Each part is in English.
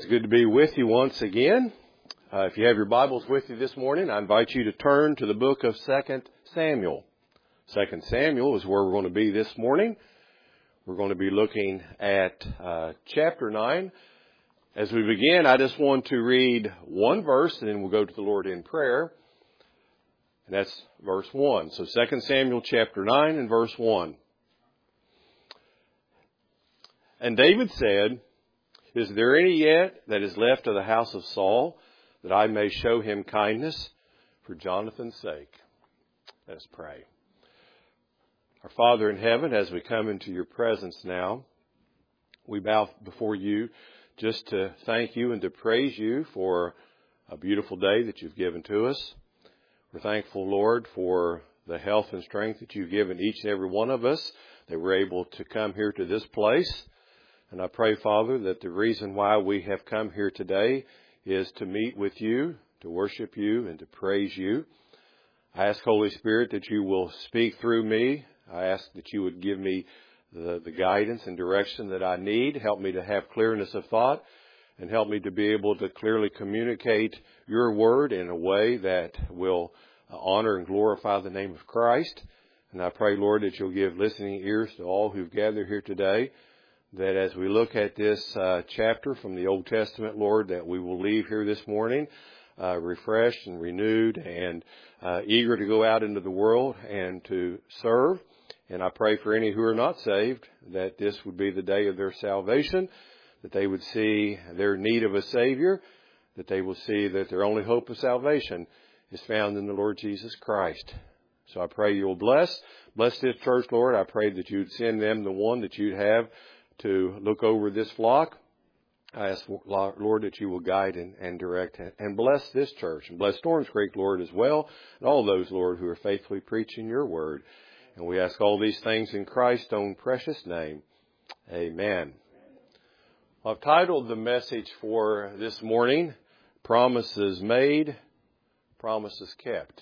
It's good to be with you once again. If you have your Bibles with you this morning, I invite you to turn to the book of 2 Samuel. 2 Samuel is where we're going to be this morning. We're going to be looking at chapter 9. As we begin, I just want to read one verse, and then we'll go to the Lord in prayer. And that's verse 1. So 2 Samuel chapter 9 and verse 1. And David said, "Is there any yet that is left of the house of Saul, that I may show him kindness for Jonathan's sake?" Let us pray. Our Father in heaven, as we come into your presence now, we bow before you just to thank you and to praise you for a beautiful day that you've given to us. We're thankful, Lord, for the health and strength that you've given each and every one of us, that we're able to come here to this place. And I pray, Father, that the reason why we have come here today is to meet with you, to worship you, and to praise you. I ask, Holy Spirit, that you will speak through me. I ask that you would give me the guidance and direction that I need. Help me to have clearness of thought, and help me to be able to clearly communicate your word in a way that will honor and glorify the name of Christ. And I pray, Lord, that you'll give listening ears to all who've gathered here today, that as we look at this chapter from the Old Testament, Lord, that we will leave here this morning refreshed and renewed and eager to go out into the world and to serve. And I pray for any who are not saved, that this would be the day of their salvation, that they would see their need of a Savior, that they will see that their only hope of salvation is found in the Lord Jesus Christ. So I pray you'll bless this church, Lord. I pray that you'd send them the one that you'd have to look over this flock. I ask, Lord, that you will guide and direct and bless this church, and bless Storms Creek, Lord, as well, and all those, Lord, who are faithfully preaching your word. And we ask all these things in Christ's own precious name. Amen. I've titled the message for this morning, Promises Made, Promises Kept.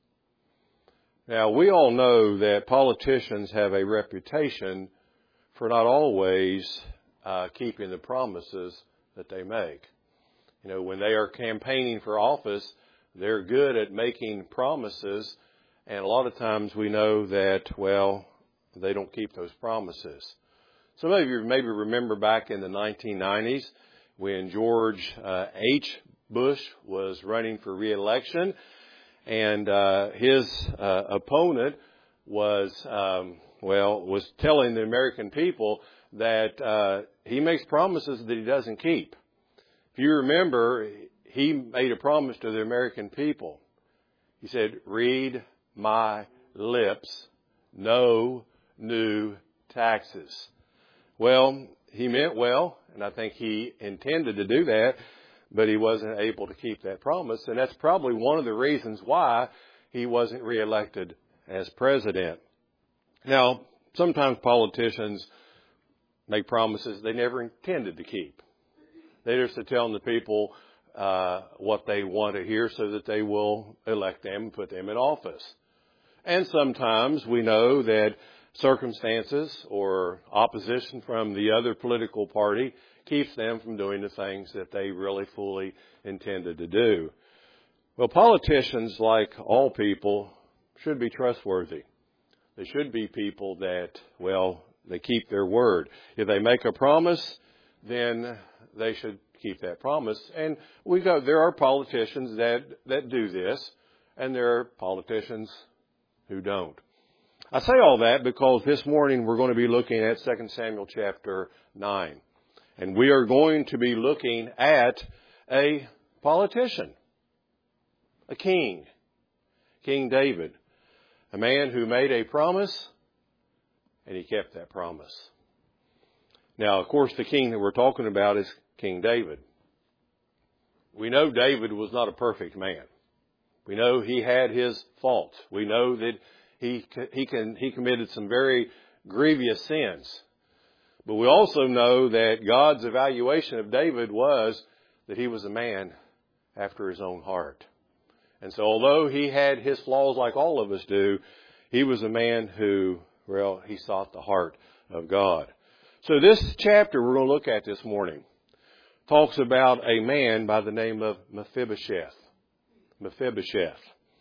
Now, we all know that politicians have a reputation for not always keeping the promises that they make. You know, when they are campaigning for office, they're good at making promises, and a lot of times we know that, well, they don't keep those promises. Some of you maybe remember back in the 1990s when George H. Bush was running for re-election, and his opponent was telling the American people that he makes promises that he doesn't keep. If you remember, he made a promise to the American people. He said, "Read my lips, no new taxes." Well, he meant well, and I think he intended to do that, but he wasn't able to keep that promise, and that's probably one of the reasons why he wasn't reelected as president. Now, sometimes politicians make promises they never intended to keep. They're just telling the people what they want to hear so that they will elect them and put them in office. And sometimes we know that circumstances or opposition from the other political party keeps them from doing the things that they really fully intended to do. Well, politicians, like all people, should be trustworthy. They should be people that, well, they keep their word. If they make a promise, then they should keep that promise. And there are politicians that do this, and there are politicians who don't. I say all that because this morning we're going to be looking at 2 Samuel chapter 9. And we are going to be looking at a politician, a king, King David, a man who made a promise and he kept that promise. Now, of course, the king that we're talking about is King David. We know David was not a perfect man. We know he had his faults. We know that he committed some very grievous sins. But we also know that God's evaluation of David was that he was a man after his own heart. And so although he had his flaws like all of us do, he was a man who, well, he sought the heart of God. So this chapter we're going to look at this morning talks about a man by the name of Mephibosheth. Mephibosheth.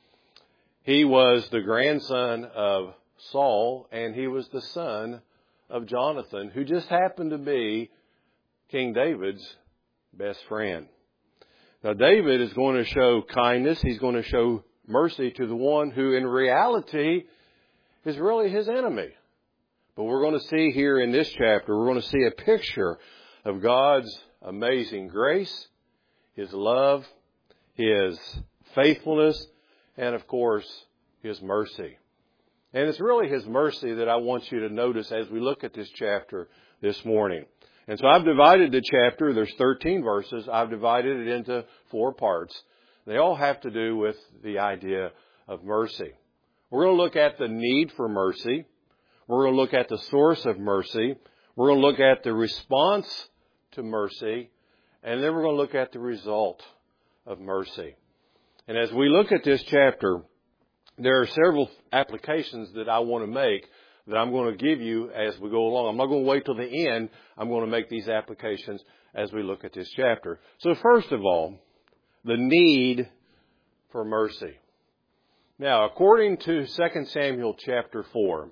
He was the grandson of Saul, and he was the son of Jonathan, who just happened to be King David's best friend. Now, David is going to show kindness. He's going to show mercy to the one who in reality is really his enemy. But we're going to see here in this chapter, we're going to see a picture of God's amazing grace, His love, His faithfulness, and of course, His mercy. And it's really His mercy that I want you to notice as we look at this chapter this morning. And so I've divided the chapter, there's 13 verses, I've divided it into 4 parts. They all have to do with the idea of mercy. We're going to look at the need for mercy. We're going to look at the source of mercy. We're going to look at the response to mercy. And then we're going to look at the result of mercy. And as we look at this chapter, there are several applications that I want to make that I'm going to give you as we go along. I'm not going to wait till the end. I'm going to make these applications as we look at this chapter. So first of all, the need for mercy. Now, according to 2 Samuel chapter 4,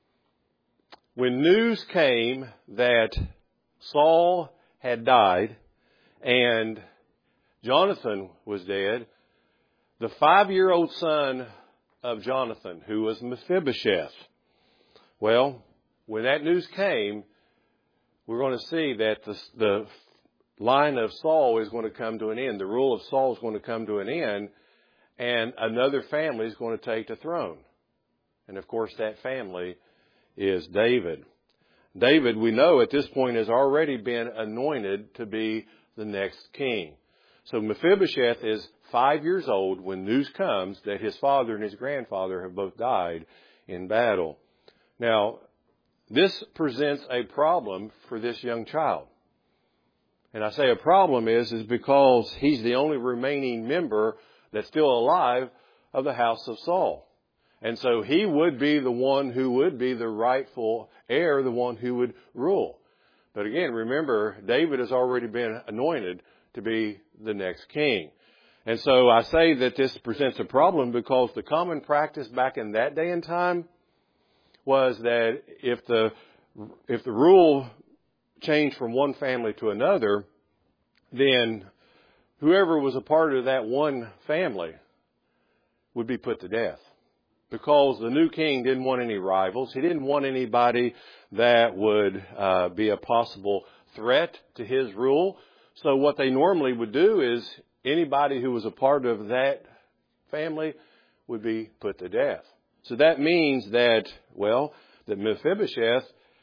when news came that Saul had died and Jonathan was dead, the 5-year-old son of Jonathan, who was Mephibosheth, well, when that news came, we're going to see that the line of Saul is going to come to an end. The rule of Saul is going to come to an end, and another family is going to take the throne. And of course, that family is David. David, we know at this point, has already been anointed to be the next king. So Mephibosheth is 5 years old when news comes that his father and his grandfather have both died in battle. Now, this presents a problem for this young child. And I say a problem is because he's the only remaining member that's still alive of the house of Saul. And so he would be the one who would be the rightful heir, the one who would rule. But again, remember, David has already been anointed to be the next king. And so I say that this presents a problem because the common practice back in that day and time was that if the rule changed from one family to another, then whoever was a part of that one family would be put to death. Because the new king didn't want any rivals. He didn't want anybody that would be a possible threat to his rule. So what they normally would do is anybody who was a part of that family would be put to death. So that means that Mephibosheth,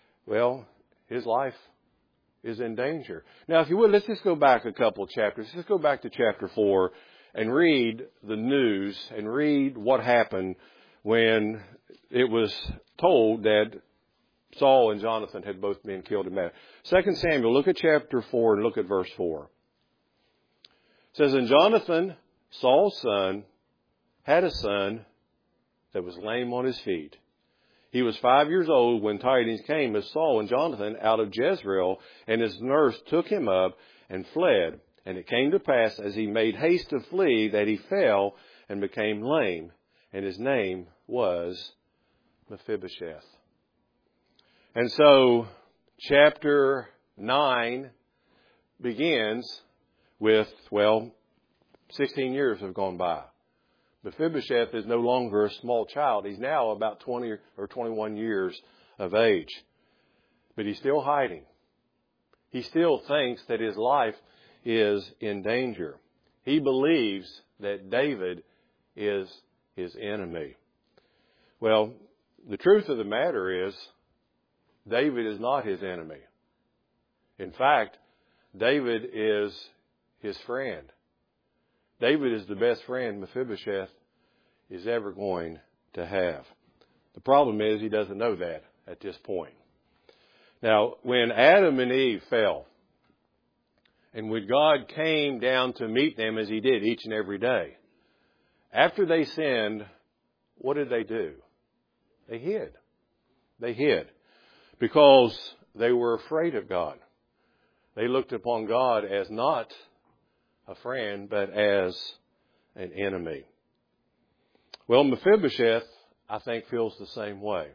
his life is in danger. Now, if you would, let's just go back a couple of chapters. Let's go back to chapter 4 and read the news and read what happened when it was told that Saul and Jonathan had both been killed in battle. 2 Samuel, look at chapter 4 and look at verse 4. It says, "And Jonathan, Saul's son, had a son that was lame on his feet. He was 5 years old when tidings came of Saul and Jonathan out of Jezreel, and his nurse took him up and fled. And it came to pass, as he made haste to flee, that he fell and became lame, and his name was Mephibosheth." And so, chapter 9 begins with, 16 years have gone by. Mephibosheth is no longer a small child. He's now about 20 or 21 years of age. But he's still hiding. He still thinks that his life is in danger. He believes that David is his enemy. Well, the truth of the matter is, David is not his enemy. In fact, David is his friend. David is the best friend Mephibosheth is ever going to have. The problem is he doesn't know that at this point. Now, when Adam and Eve fell, and when God came down to meet them as he did each and every day, after they sinned, what did they do? They hid. They hid because they were afraid of God. They looked upon God as not a friend, but as an enemy. Well, Mephibosheth, I think, feels the same way.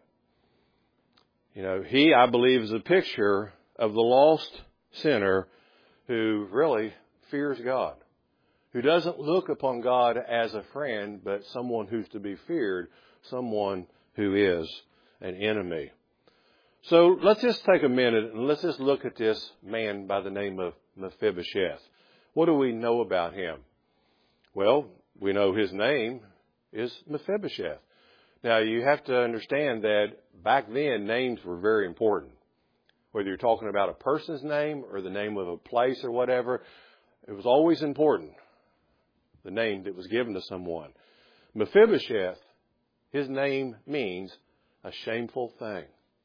He, I believe, is a picture of the lost sinner who really fears God, who doesn't look upon God as a friend, but someone who's to be feared, someone who is an enemy. So let's just take a minute and let's just look at this man by the name of Mephibosheth. What do we know about him? Well, we know his name is Mephibosheth. Now, you have to understand that back then, names were very important. Whether you're talking about a person's name or the name of a place or whatever, it was always important, the name that was given to someone. Mephibosheth, his name means a shameful thing.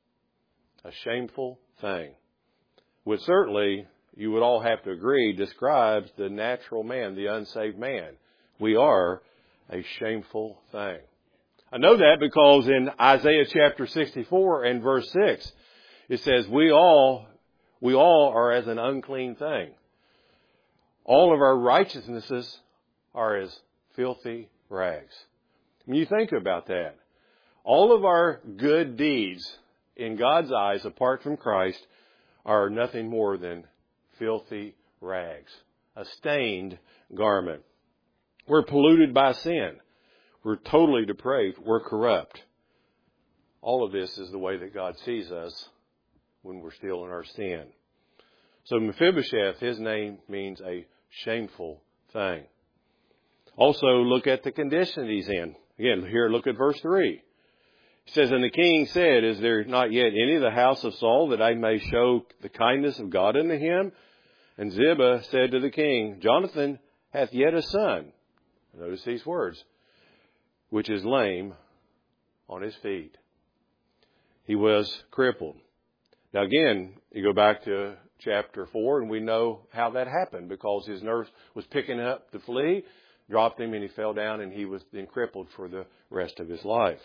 A shameful thing. Which certainly, you would all have to agree, describes the natural man, the unsaved man. We are a shameful thing. I know that because in Isaiah chapter 64 and verse 6, it says, we all are as an unclean thing. All of our righteousnesses are as filthy rags. When you think about that, all of our good deeds in God's eyes, apart from Christ, are nothing more than filthy rags, a stained garment. We're polluted by sin. We're totally depraved. We're corrupt. All of this is the way that God sees us when we're still in our sin. So Mephibosheth, his name means a shameful thing. Also, look at the condition he's in. Again, here, look at verse 3. It says, and the king said, is there not yet any of the house of Saul that I may show the kindness of God unto him? And Ziba said to the king, Jonathan hath yet a son. Notice these words, which is lame on his feet. He was crippled. Now again, you go back to chapter 4 and we know how that happened because his nurse was picking him up to flee, dropped him and he fell down and he was then crippled for the rest of his life.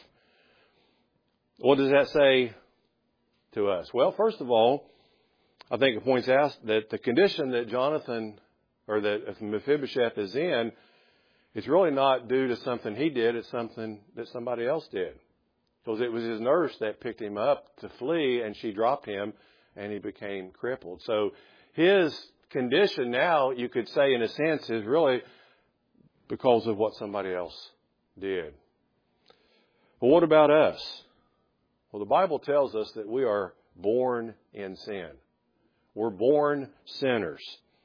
What does that say to us? Well, first of all, I think it points out that the condition that Jonathan or that Mephibosheth is in is really not due to something he did. It's something that somebody else did. Because it was his nurse that picked him up to flee and she dropped him and he became crippled. So his condition now, you could say in a sense, is really because of what somebody else did. But what about us? Well, the Bible tells us that we are born in sin. We're born sinners.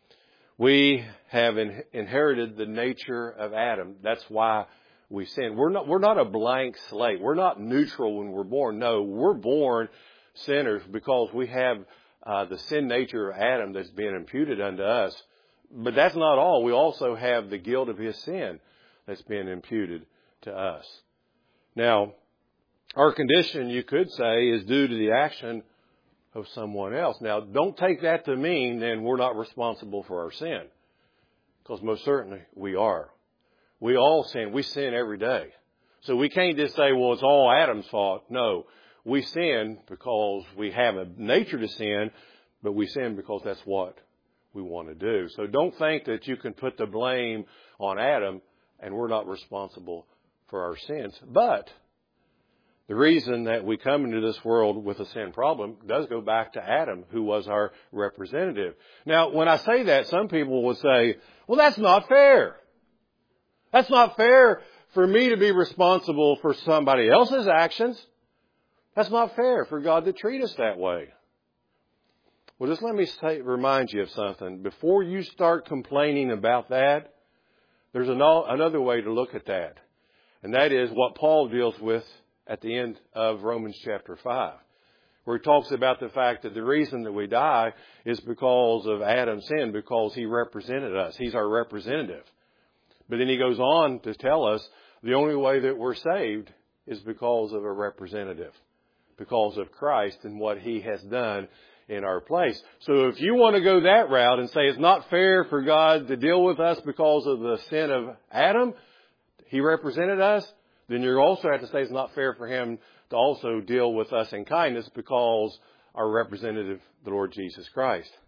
We have inherited the nature of Adam. That's why we sin. We're not a blank slate. We're not neutral when we're born. No, we're born sinners because we have the sin nature of Adam that's being imputed unto us. But that's not all. We also have the guilt of his sin that's being imputed to us. Now, our condition, you could say, is due to the action of someone else. Now, don't take that to mean then we're not responsible for our sin. Because most certainly we are. We all sin. We sin every day. So we can't just say, well, it's all Adam's fault. No, we sin because we have a nature to sin, but we sin because that's what we want to do. So don't think that you can put the blame on Adam and we're not responsible for our sins. But the reason that we come into this world with a sin problem does go back to Adam, who was our representative. Now, when I say that, some people will say, well, that's not fair. That's not fair for me to be responsible for somebody else's actions. That's not fair for God to treat us that way. Well, just let me remind you of something. Before you start complaining about that, there's another way to look at that. And that is what Paul deals with at the end of Romans chapter 5, where he talks about the fact that the reason that we die is because of Adam's sin, because he represented us. He's our representative. But then he goes on to tell us the only way that we're saved is because of a representative, because of Christ and what he has done in our place. So if you want to go that route and say it's not fair for God to deal with us because of the sin of Adam, he represented us, then you also have to say it's not fair for him to also deal with us in kindness because our representative, the Lord Jesus Christ.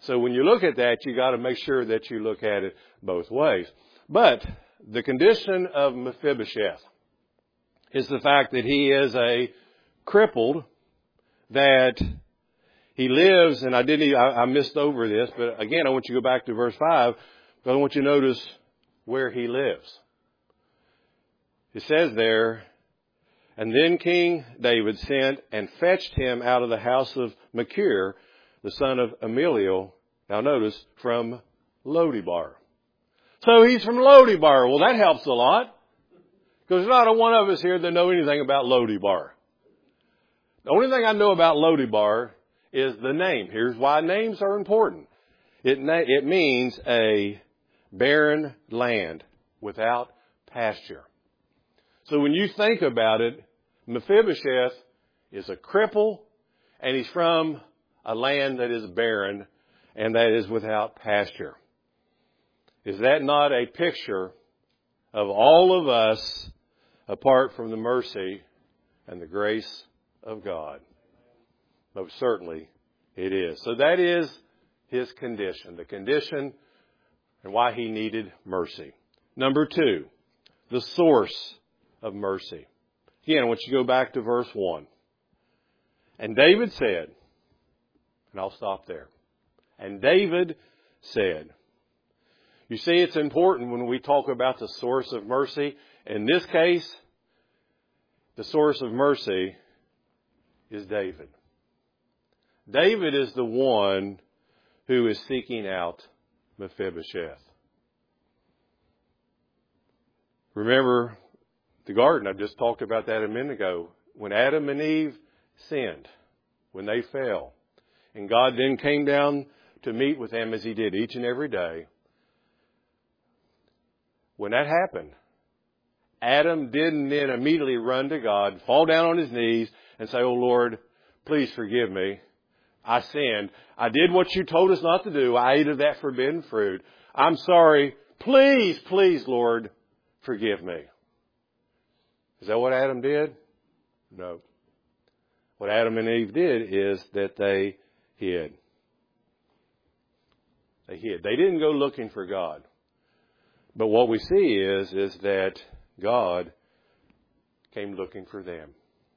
So when you look at that, you got to make sure that you look at it both ways. But the condition of Mephibosheth is the fact that he is a crippled, that he lives, and I missed over this, but again, I want you to go back to verse 5, but I want you to notice where he lives. It says there, and then King David sent and fetched him out of the house of Machir, the son of Ameliel, now notice, from Lodebar. So he's from Lodebar. Well, that helps a lot, because there's not a one of us here that know anything about Lodebar. The only thing I know about Lodebar is the name. Here's why names are important. It means a barren land without pasture. So when you think about it, Mephibosheth is a cripple, and he's from a land that is barren and that is without pasture. Is that not a picture of all of us apart from the mercy and the grace of God? Most certainly it is. So that is his condition, the condition and why he needed mercy. Number 2, the source of mercy. Again, I want you to go back to verse 1. And David said, and I'll stop there. And David said, you see, it's important when we talk about the source of mercy. In this case, the source of mercy is David. David is the one who is seeking out Mephibosheth. Remember the garden, I just talked about that a minute ago. When Adam and Eve sinned, when they fell, and God then came down to meet with them as he did each and every day. When that happened, Adam didn't then immediately run to God, fall down on his knees, and say, oh Lord, please forgive me. I sinned. I did what you told us not to do. I ate of that forbidden fruit. I'm sorry. Please, please, Lord, forgive me. Is that what Adam did? No. What Adam and Eve did is that they hid. They hid. They didn't go looking for God. But what we see is that God came looking for them.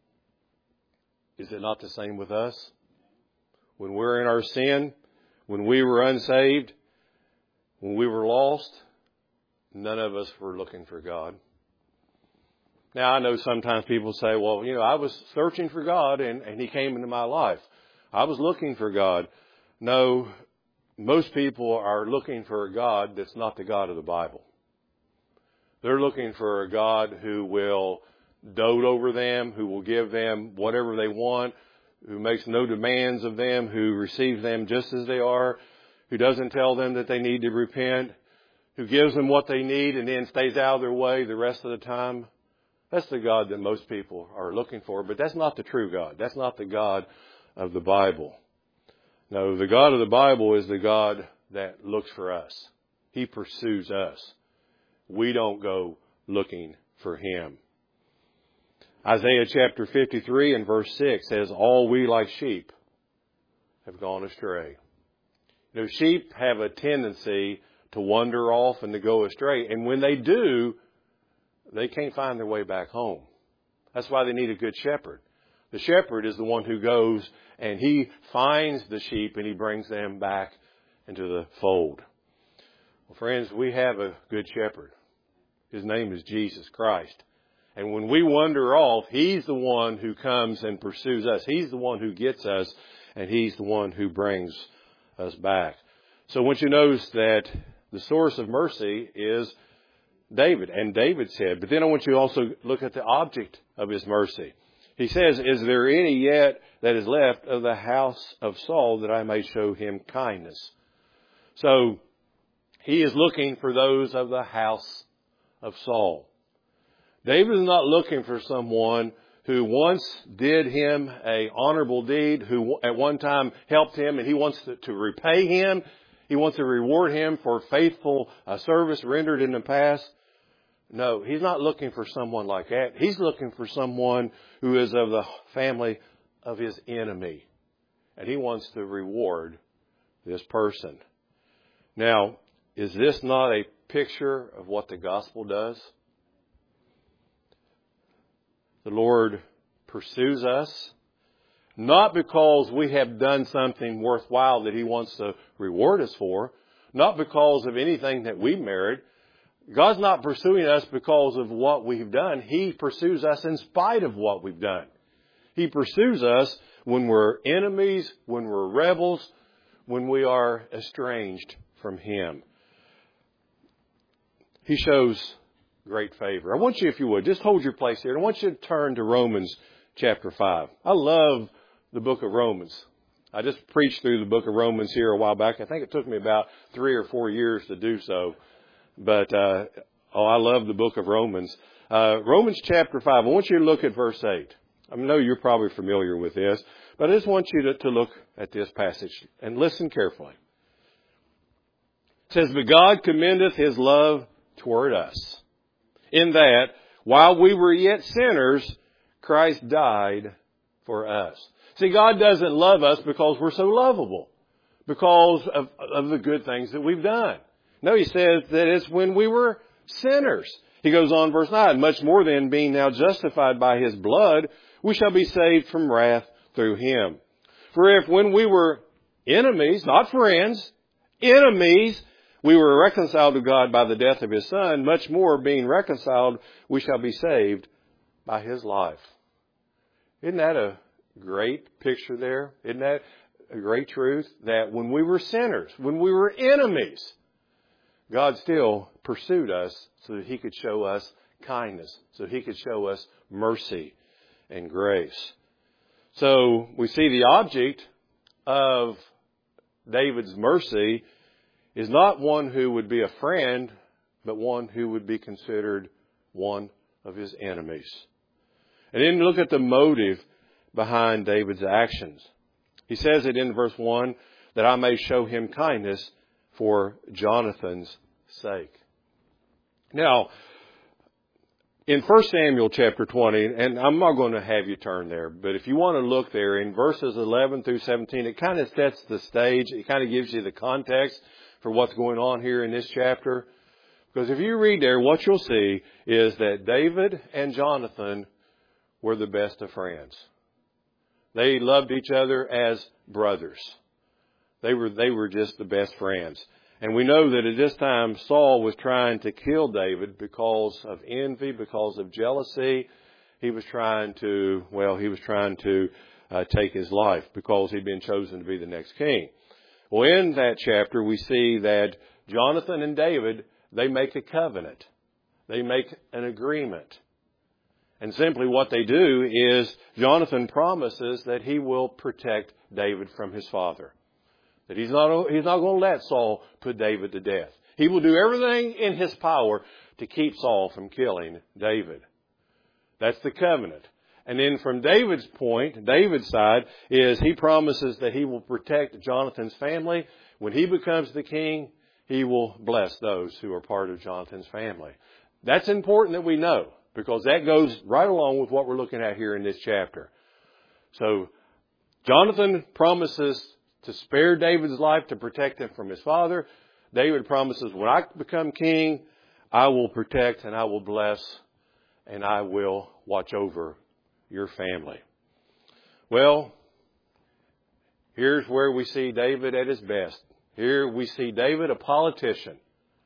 Is it not the same with us? When we're in our sin, when we were unsaved, when we were lost, none of us were looking for God. Now, I know sometimes people say, well, I was searching for God and he came into my life. I was looking for God. No, most people are looking for a God that's not the God of the Bible. They're looking for a God who will dote over them, who will give them whatever they want, who makes no demands of them, who receives them just as they are, who doesn't tell them that they need to repent, who gives them what they need and then stays out of their way the rest of the time. That's the God that most people are looking for, but that's not the true God. That's not the God of the Bible. No, the God of the Bible is the God that looks for us. He pursues us. We don't go looking for him. Isaiah chapter 53 and verse 6 says, all we like sheep have gone astray. Sheep have a tendency to wander off and to go astray. And when they do, they can't find their way back home. That's why they need a good shepherd. The shepherd is the one who goes and he finds the sheep and he brings them back into the fold. Well, friends, we have a good shepherd. His name is Jesus Christ. And when we wander off, he's the one who comes and pursues us. He's the one who gets us, and he's the one who brings us back. So I want you to notice that the source of mercy is David, and David said. But then I want you to also look at the object of his mercy. He says, is there any yet that is left of the house of Saul that I may show him kindness? So he is looking for those of the house of Saul. David is not looking for someone who once did him a honorable deed, who at one time helped him, and he wants to repay him. He wants to reward him for faithful service rendered in the past. No, he's not looking for someone like that. He's looking for someone who is of the family of his enemy. And he wants to reward this person. Now, is this not a picture of what the gospel does? The Lord pursues us, not because we have done something worthwhile that He wants to reward us for, not because of anything that we merit. God's not pursuing us because of what we've done. He pursues us in spite of what we've done. He pursues us when we're enemies, when we're rebels, when we are estranged from Him. He shows great favor. I want you, if you would, just hold your place here. I want you to turn to Romans chapter 5. I love the book of Romans. I just preached through the book of Romans here a while back. I think it took me about 3 or 4 years to do so. But, I love the book of Romans. Romans chapter 5. I want you to look at verse 8. I know you're probably familiar with this, but I just want you to look at this passage and listen carefully. It says, "But God commendeth His love toward us, in that, while we were yet sinners, Christ died for us." See, God doesn't love us because we're so lovable, because of the good things that we've done. No, He says that it's when we were sinners. He goes on, verse 9, "Much more than being now justified by His blood, we shall be saved from wrath through Him. For if when we were enemies, not friends, enemies, we were reconciled to God by the death of His Son, much more being reconciled, we shall be saved by His life." Isn't that a great picture there? Isn't that a great truth? That when we were sinners, when we were enemies, God still pursued us so that He could show us kindness, so He could show us mercy and grace. So we see the object of David's mercy is not one who would be a friend, but one who would be considered one of his enemies. And then look at the motive behind David's actions. He says it in verse 1, that I may show him kindness for Jonathan's sake. Now, in 1 Samuel chapter 20, and I'm not going to have you turn there, but if you want to look there in verses 11 through 17, it kind of sets the stage. It kind of gives you the context for what's going on here in this chapter. Because if you read there, what you'll see is that David and Jonathan were the best of friends. They loved each other as brothers. They were just the best friends. And we know that at this time, Saul was trying to kill David because of envy, because of jealousy. He was trying to take his life because he'd been chosen to be the next king. Well, in that chapter, we see that Jonathan and David, they make a covenant. They make an agreement. And simply what they do is Jonathan promises that he will protect David from his father. That he's not going to let Saul put David to death. He will do everything in his power to keep Saul from killing David. That's the covenant. And then from David's side, is he promises that he will protect Jonathan's family. When he becomes the king, he will bless those who are part of Jonathan's family. That's important that we know, because that goes right along with what we're looking at here in this chapter. So Jonathan promises to spare David's life to protect him from his father. David promises, when I become king, I will protect and I will bless and I will watch over your family. Well, here's where we see David at his best. Here we see David, a politician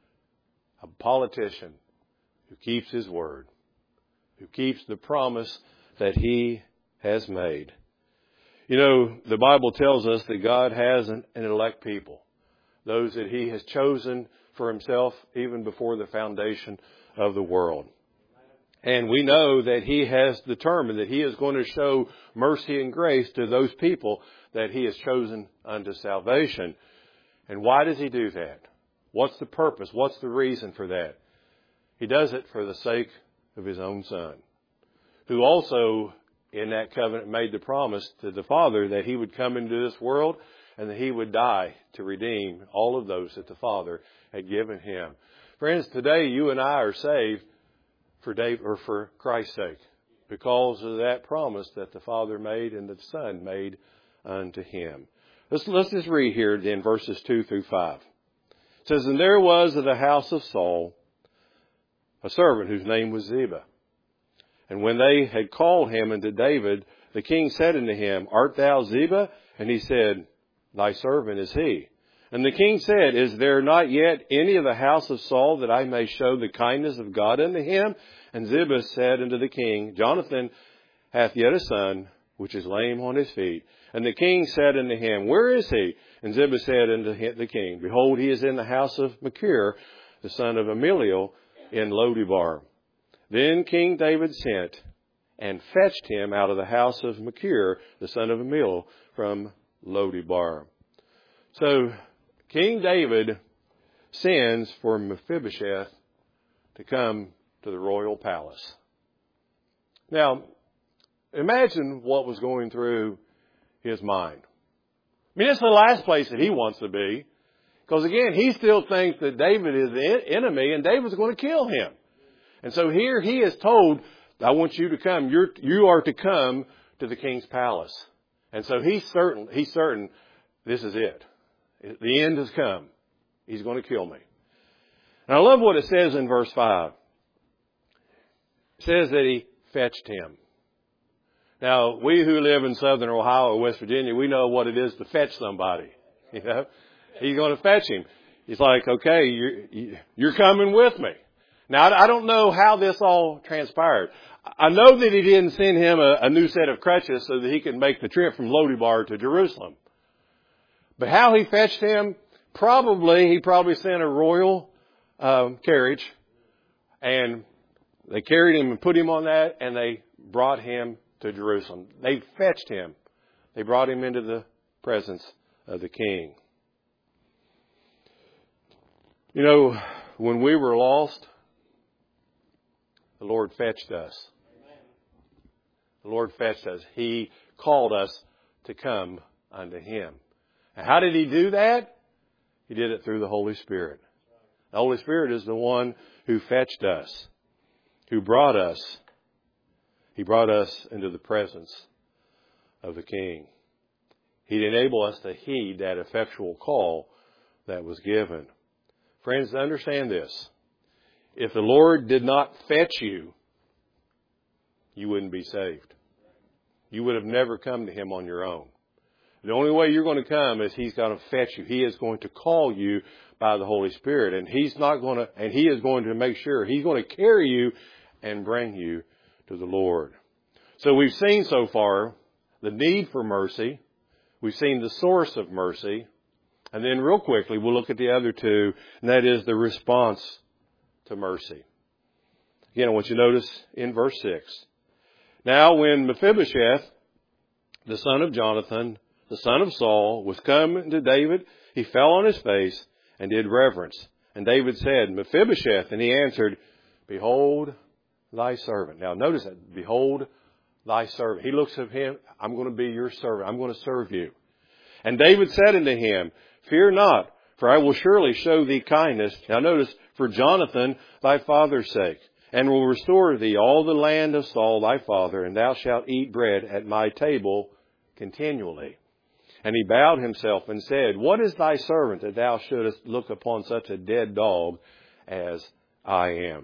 who keeps his word, who keeps the promise that he has made. You know, the Bible tells us that God has an elect people, those that He has chosen for Himself even before the foundation of the world. And we know that He has determined that He is going to show mercy and grace to those people that He has chosen unto salvation. And why does He do that? What's the purpose? What's the reason for that? He does it for the sake of His own Son, who also in that covenant made the promise to the Father that He would come into this world and that He would die to redeem all of those that the Father had given Him. Friends, today you and I are saved for Christ's sake, because of that promise that the Father made and the Son made unto Him. Let's just read here then verses 2 through 5. It says, And there was in the house of Saul a servant whose name was Ziba. And when they had called him unto David, the king said unto him, Art thou Ziba? And he said, Thy servant is he. And the king said, Is there not yet any of the house of Saul that I may show the kindness of God unto him? And Ziba said unto the king, Jonathan hath yet a son, which is lame on his feet. And the king said unto him, Where is he? And Ziba said unto the king, Behold, he is in the house of Machir, the son of Ameliel, in Lodebar. Then King David sent and fetched him out of the house of Machir, the son of Ameliel, from Lodebar. So King David sends for Mephibosheth to come to the royal palace. Now, imagine what was going through his mind. I mean, it's the last place that he wants to be. Because again, he still thinks that David is the enemy and David's going to kill him. And so here he is told, I want you to come. You are to come to the king's palace. And so he's certain this is it. The end has come. He's going to kill me. And I love what it says in verse 5. It says that he fetched him. Now, we who live in southern Ohio or West Virginia, we know what it is to fetch somebody. You know, he's going to fetch him. He's like, okay, you're coming with me. Now, I don't know how this all transpired. I know that he didn't send him a new set of crutches so that he could make the trip from Lodebar to Jerusalem. But how he fetched him, he probably sent a royal carriage, and they carried him and put him on that, and they brought him to Jerusalem. They fetched him. They brought him into the presence of the king. You know, when we were lost, the Lord fetched us. The Lord fetched us. He called us to come unto Him. And how did He do that? He did it through the Holy Spirit. The Holy Spirit is the one who fetched us, who brought us. He brought us into the presence of the King. He'd enable us to heed that effectual call that was given. Friends, understand this. If the Lord did not fetch you, you wouldn't be saved. You would have never come to Him on your own. The only way you're going to come is He's going to fetch you. He is going to call you by the Holy Spirit. And He is going to make sure He's going to carry you and bring you to the Lord. So we've seen so far the need for mercy. We've seen the source of mercy. And then real quickly, we'll look at the other two, and that is the response to mercy. Again, I want you to notice in verse 6. Now when Mephibosheth, the son of Jonathan, the son of Saul, was come to David, he fell on his face and did reverence. And David said, Mephibosheth, and he answered, Behold thy servant. Now notice that, behold thy servant. He looks at him, I'm going to be your servant. I'm going to serve you. And David said unto him, Fear not, for I will surely show thee kindness. Now notice, for Jonathan thy father's sake, and will restore thee all the land of Saul thy father, and thou shalt eat bread at my table continually. And he bowed himself and said, What is thy servant that thou shouldest look upon such a dead dog as I am?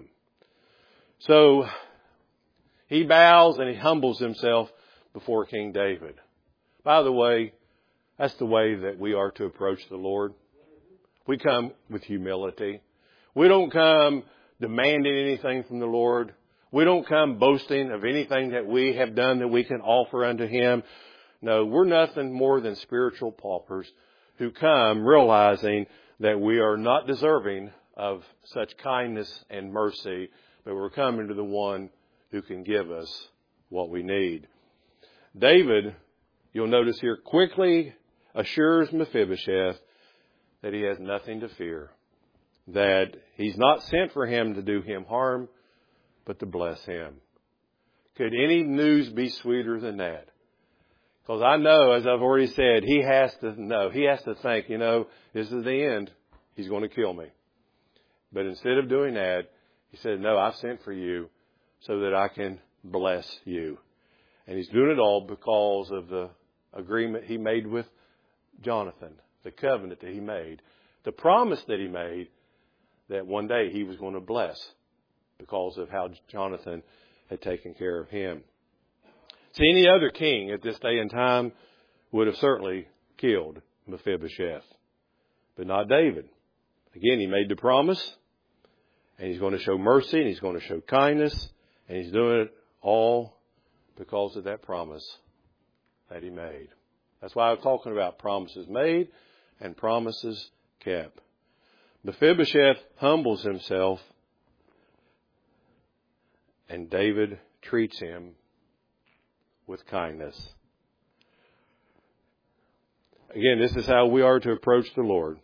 So he bows and he humbles himself before King David. By the way, that's the way that we are to approach the Lord. We come with humility. We don't come demanding anything from the Lord. We don't come boasting of anything that we have done that we can offer unto Him. No, we're nothing more than spiritual paupers who come realizing that we are not deserving of such kindness and mercy, but we're coming to the one who can give us what we need. David, you'll notice here, quickly assures Mephibosheth that he has nothing to fear, that he's not sent for him to do him harm, but to bless him. Could any news be sweeter than that? Because I know, as I've already said, he has to know. He has to think, this is the end. He's going to kill me. But instead of doing that, he said, no, I've sent for you so that I can bless you. And he's doing it all because of the agreement he made with Jonathan, the covenant that he made, the promise that he made that one day he was going to bless because of how Jonathan had taken care of him. See, any other king at this day and time would have certainly killed Mephibosheth, but not David. Again, he made the promise, and he's going to show mercy, and he's going to show kindness, and he's doing it all because of that promise that he made. That's why I'm talking about promises made and promises kept. Mephibosheth humbles himself, and David treats him with kindness. Again, this is how we are to approach the Lord.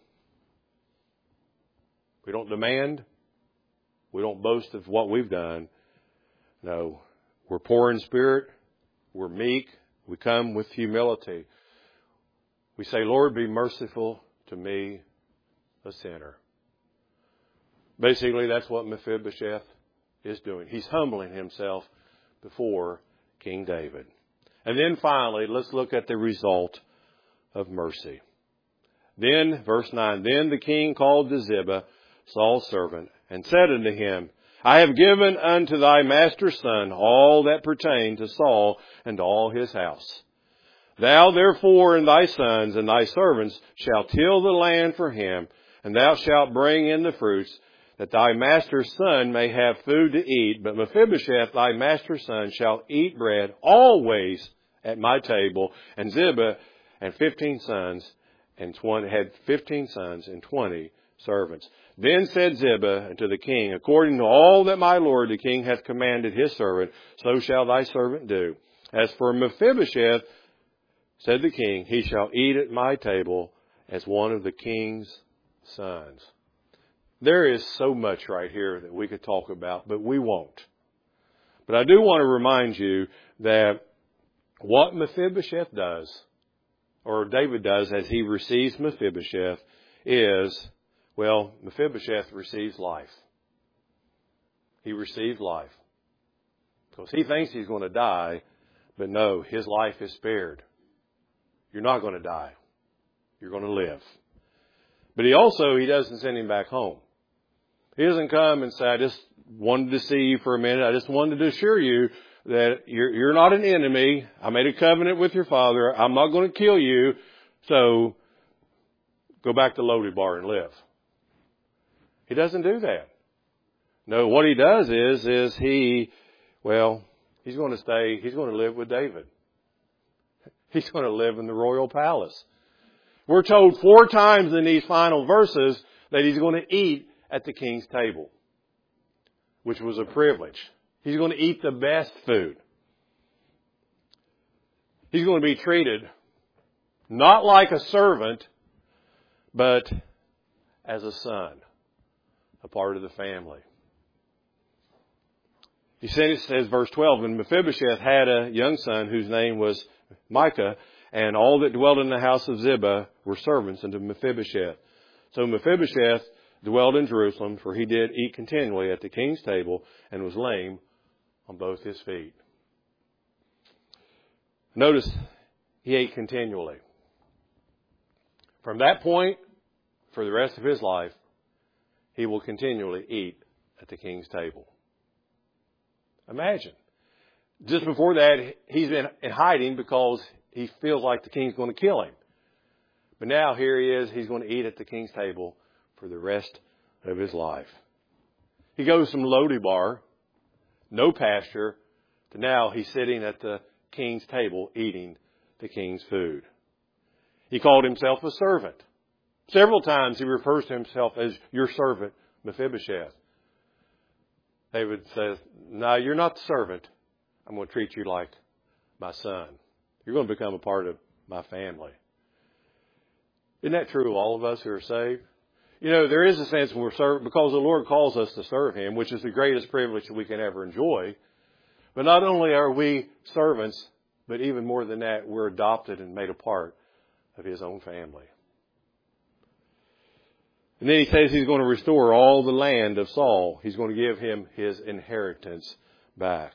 We don't demand. We don't boast of what we've done. No, we're poor in spirit. We're meek. We come with humility. We say, Lord, be merciful to me, a sinner. Basically, that's what Mephibosheth is doing. He's humbling himself before King David. And then finally, let's look at the result of mercy. Then, verse 9, then the king called to Ziba, Saul's servant, and said unto him, I have given unto thy master's son all that pertained to Saul and to all his house. Thou therefore and thy sons and thy servants shall till the land for him, and thou shalt bring in the fruits, that thy master's son may have food to eat. But Mephibosheth, thy master's son, shall eat bread always at my table. And Ziba had 15 sons and 20 servants. Then said Ziba unto the king, according to all that my lord the king hath commanded his servant, so shall thy servant do. As for Mephibosheth, said the king, he shall eat at my table as one of the king's sons. There is so much right here that we could talk about, but we won't. But I do want to remind you that what Mephibosheth does, or David does as he receives Mephibosheth, is, well, Mephibosheth receives life. He receives life. Because he thinks he's going to die, but no, his life is spared. You're not going to die. You're going to live. But he doesn't send him back home. He doesn't come and say, I just wanted to see you for a minute. I just wanted to assure you that you're not an enemy. I made a covenant with your father. I'm not going to kill you. So go back to Lodebar and live. He doesn't do that. No, what he does is he's going to live with David. He's going to live in the royal palace. We're told 4 times in these final verses that he's going to eat at the king's table, which was a privilege. He's going to eat the best food. He's going to be treated not like a servant, but as a son, a part of the family. He says, verse 12, and Mephibosheth had a young son whose name was Micah, and all that dwelt in the house of Ziba were servants unto Mephibosheth. So Mephibosheth dwelled in Jerusalem, for he did eat continually at the king's table, and was lame on both his feet. Notice, he ate continually. From that point, for the rest of his life, he will continually eat at the king's table. Imagine. Just before that, he's been in hiding because he feels like the king's going to kill him. But now here he is, he's going to eat at the king's table for the rest of his life. He goes from Lodebar, no pasture, to now he's sitting at the king's table eating the king's food. He called himself a servant. Several times he refers to himself as your servant, Mephibosheth. David says, no, you're not the servant. I'm going to treat you like my son. You're going to become a part of my family. Isn't that true of all of us who are saved? You know, there is a sense when we're served, because the Lord calls us to serve Him, which is the greatest privilege that we can ever enjoy. But not only are we servants, but even more than that, we're adopted and made a part of His own family. And then He says He's going to restore all the land of Saul. He's going to give him his inheritance back.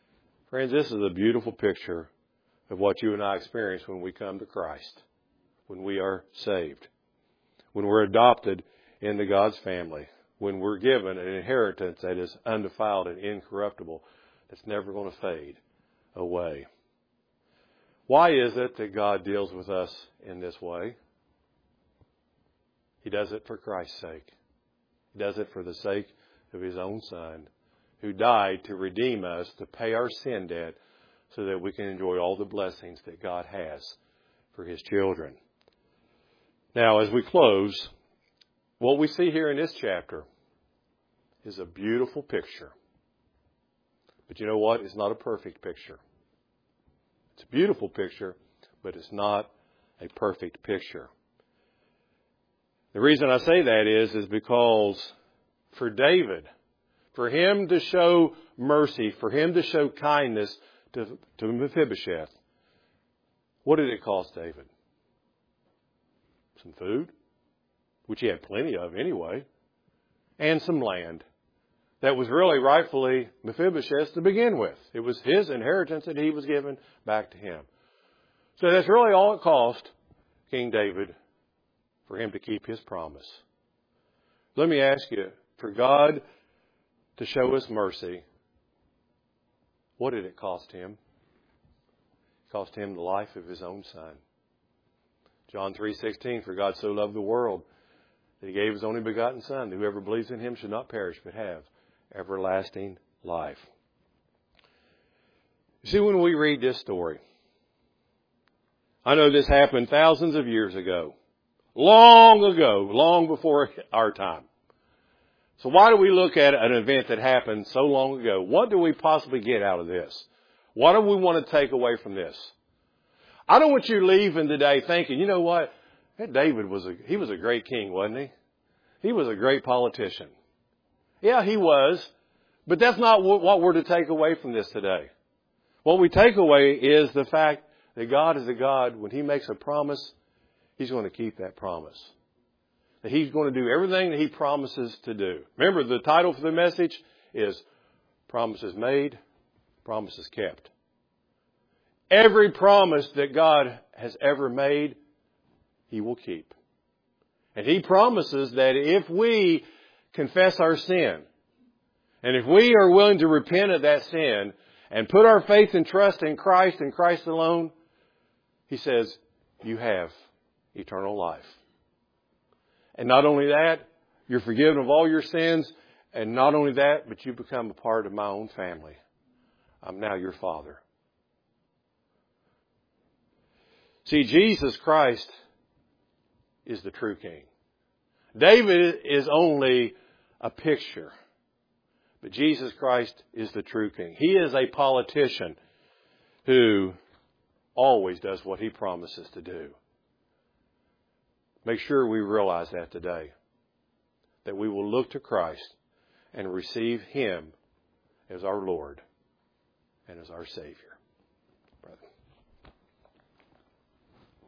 Friends, this is a beautiful picture of what you and I experience when we come to Christ. when we are saved, when we're adopted into God's family, when we're given an inheritance that is undefiled and incorruptible, that's never going to fade away. Why is it that God deals with us in this way? He does it for Christ's sake. He does it for the sake of His own Son, who died to redeem us, to pay our sin debt, so that we can enjoy all the blessings that God has for His children. Now, as we close, what we see here in this chapter is a beautiful picture. But you know what? It's not a perfect picture. It's a beautiful picture, but it's not a perfect picture. The reason I say that is because for David, for him to show mercy, for him to show kindness to Mephibosheth, what did it cost David? Some food, which he had plenty of anyway, and some land that was really rightfully Mephibosheth's to begin with. It was his inheritance that he was given back to him. So that's really all it cost King David for him to keep his promise. Let me ask you, for God to show us mercy, what did it cost him? It cost him the life of his own Son. John 3:16, for God so loved the world that He gave His only begotten Son, that whoever believes in Him should not perish but have everlasting life. You see, when we read this story, I know this happened thousands of years ago, long before our time. So why do we look at an event that happened so long ago? What do we possibly get out of this? What do we want to take away from this? I don't want you leaving today thinking, you know what? That David was a great king, wasn't he? He was a great politician. Yeah, he was. But that's not what we're to take away from this today. What we take away is the fact that God is a God, when He makes a promise, He's going to keep that promise. That He's going to do everything that He promises to do. Remember, the title for the message is Promises Made, Promises Kept. Every promise that God has ever made, He will keep. And He promises that if we confess our sin, and if we are willing to repent of that sin and put our faith and trust in Christ and Christ alone, He says, you have eternal life. And not only that, you're forgiven of all your sins. And not only that, but you become a part of my own family. I'm now your Father. See, Jesus Christ is the true King. David is only a picture. But Jesus Christ is the true King. He is a politician who always does what He promises to do. Make sure we realize that today. That we will look to Christ and receive Him as our Lord and as our Savior. Brother.